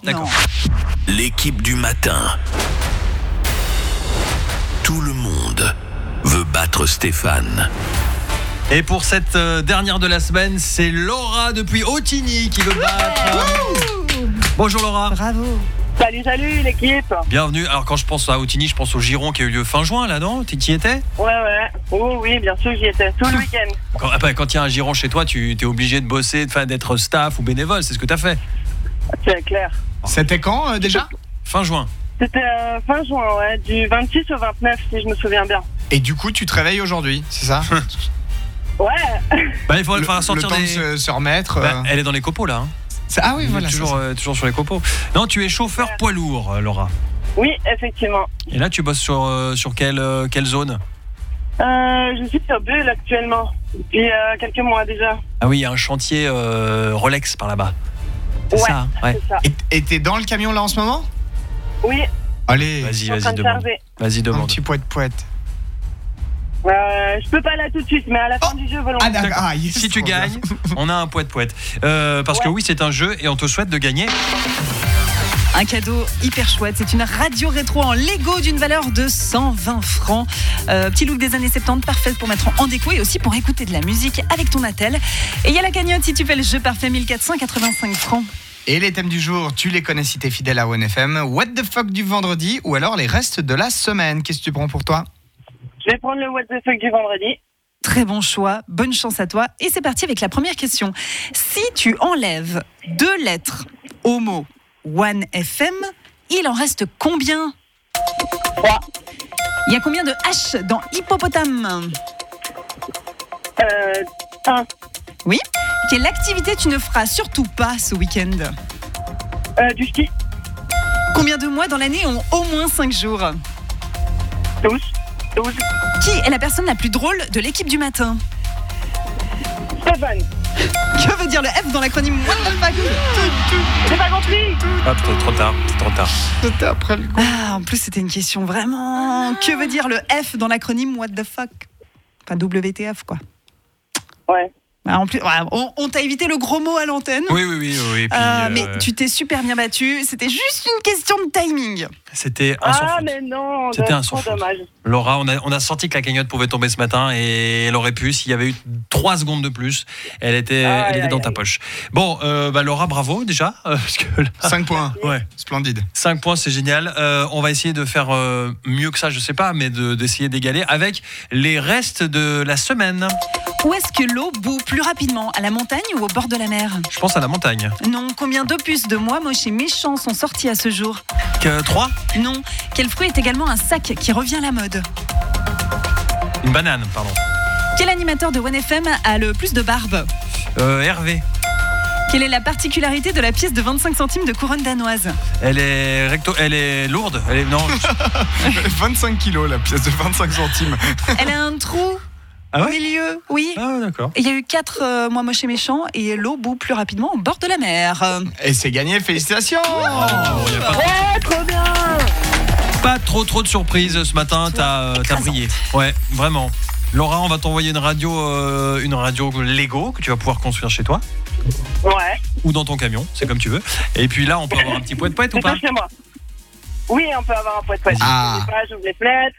D'accord. L'équipe du matin. Tout le monde veut battre Stéphane. Et pour cette dernière de la semaine, c'est Laura depuis Autigny qui veut battre. Bonjour Laura. Bravo. Salut l'équipe. Bienvenue. Alors quand je pense à Autigny, je pense au Giron qui a eu lieu fin juin là, non ? Tu y étais ? Ouais. Oh oui, bien sûr, j'y étais tout le week-end. Quand il y a un Giron chez toi, tu es obligé de bosser, d'être staff ou bénévole, c'est ce que tu as fait. C'est clair. C'était quand déjà ? Fin juin. C'était fin juin, ouais, du 26 au 29 si je me souviens bien. Et du coup, tu te réveilles aujourd'hui, c'est ça ? Ouais. Il faudrait le faire sortir le temps des... de se remettre. Elle est dans les copeaux là. Hein. Ah oui, voilà. Toujours sur les copeaux. Non, tu es chauffeur poids lourd, Laura. Oui, effectivement. Et là, tu bosses sur quelle zone ? Je suis sur Bulle actuellement, depuis quelques mois déjà. Ah oui, il y a un chantier Rolex par là-bas. C'est ça, hein ? Ouais. C'est ça. Et t'es dans le camion là en ce moment ? Oui, Allez, Vas-y, en train de demande. charger. Vas-y, un demande. petit poète. Je peux pas là tout de suite, mais à la fin du jeu, volontiers. Ah d'accord. Yes, Si tu trop bien. gagnes, on a un poète. Parce que oui, c'est un jeu et on te souhaite de gagner. Un cadeau hyper chouette. C'est une radio rétro en Lego d'une valeur de 120 francs. Petit look des années 70, parfaite pour mettre en déco et aussi pour écouter de la musique avec ton attel. Et il y a la cagnotte si tu fais le jeu parfait, 1485 francs. Et les thèmes du jour, tu les connais si t'es fidèle à OneFM. What the fuck du vendredi ou alors les restes de la semaine. Qu'est-ce que tu prends pour toi ? Je vais prendre le what the fuck du vendredi. Très bon choix, bonne chance à toi. Et c'est parti avec la première question. Si tu enlèves 2 lettres au mot One FM, il en reste combien ? 3. Il y a combien de H dans hippopotame ? 1. Oui. Quelle activité tu ne feras surtout pas ce week-end ? Du ski. Combien de mois dans l'année ont au moins 5 jours ? 12. Qui est la personne la plus drôle de l'équipe du matin ? Stéphane. Que veut dire le F dans l'acronyme What the fuck ? J'ai pas compris. Ah, trop tard. C'était après le coup. Ah, en plus c'était une question vraiment. Que veut dire le F dans l'acronyme What the fuck ? Enfin WTF quoi. Ouais. En plus, on t'a évité le gros mot à l'antenne. Oui. Et puis, Mais tu t'es super bien battu. C'était juste une question de timing. C'était un sans faute. Mais non, C'était un trop sans faute. dommage. Laura, on a senti que la cagnotte pouvait tomber ce matin et elle aurait pu, s'il y avait eu 3 secondes de plus, elle était dans ta poche. Bon, Laura, bravo déjà. Parce que là, 5 points. Ouais. Splendide. 5 points, c'est génial. On va essayer de faire mieux que ça, je sais pas, mais d'essayer d'égaler avec les restes de la semaine. Où est-ce que l'eau bout plus rapidement ? À la montagne ou au bord de la mer ? Je pense à la montagne. Non. Combien d'opus de Moi Moche et Méchant sont sortis à ce jour ? 3 ? Non. Quel fruit est également un sac qui revient à la mode ? Une banane, pardon. Quel animateur de OneFM a le plus de barbe ? Hervé. Quelle est la particularité de la pièce de 25 centimes de couronne danoise ? Elle est lourde. 25 kilos la pièce de 25 centimes. Elle a un trou Ah au ouais ? milieu, oui. Ah d'accord. Il y a eu 4 Moi Moche et Méchant et l'eau bout plus rapidement au bord de la mer. Et c'est gagné, félicitations. Il y a Ouais, trop bien. pas trop de surprises ce matin, t'as brillé. Ouais, vraiment. Laura, on va t'envoyer une radio Lego que tu vas pouvoir construire chez toi Ouais. ou dans ton camion, c'est comme tu veux. Et puis là, on peut avoir un petit poète ou C'est pas ça chez moi. Oui, on peut avoir un poète. Ah. J'ouvre les fenêtres.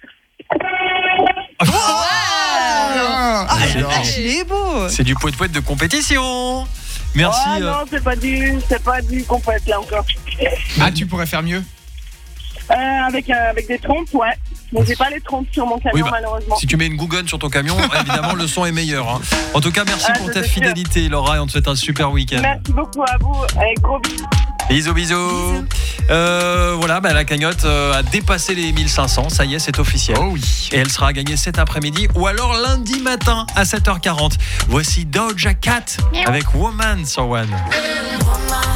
Il est beau. C'est du poète de compétition. Merci. Oh non, c'est pas du compète là encore. Ah, tu pourrais faire mieux. Avec des trompes, ouais. Mais j'ai pas les trompes sur mon camion, malheureusement. Si tu mets une Gougon sur ton camion, évidemment, le son est meilleur. Hein. En tout cas, merci pour ta fidélité, Laura, et on te souhaite un super week-end. Merci beaucoup à vous. Avec gros bisous. Bisous. Voilà, la cagnotte a dépassé les 1500. Ça y est, c'est officiel. Oh oui. Et elle sera gagnée cet après-midi ou alors lundi matin à 7h40. Voici Doja Cat avec Woman sur One.